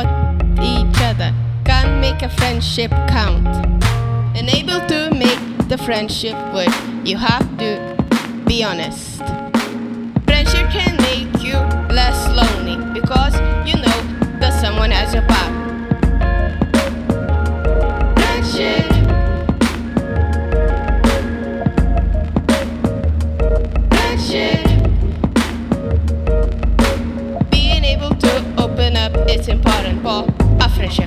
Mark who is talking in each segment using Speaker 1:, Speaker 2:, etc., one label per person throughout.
Speaker 1: support each other can make a friendship count. And able to make the friendship work, you have to be honest. Friendship can make you less lonely because you know that someone has your back. Friendship. Friendship. Being able to open up is important for a friendship.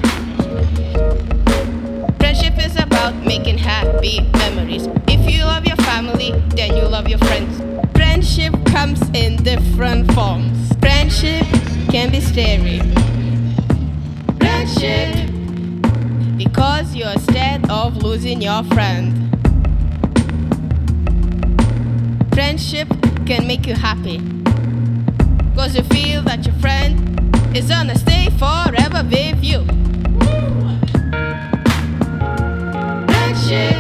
Speaker 1: Friendship is about making happy memories. If you love your family, then you love your friends. Friendship comes in different forms. Friendship can be scary. Friendship, because you're scared of losing your friend. Friendship can make you happy, because you feel that your friend is gonna stay forever with you. Friendship.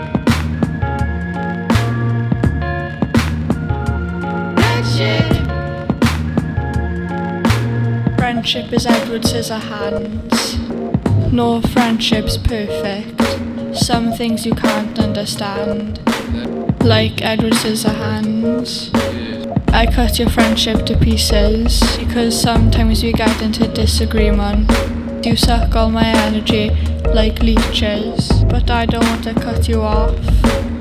Speaker 2: Friendship is Edward Scissorhands. No friendship's perfect. Some things you can't understand. Like Edward Scissorhands. I cut your friendship to pieces because sometimes we get into disagreement. You suck all my energy like leeches, but I don't want to cut you off.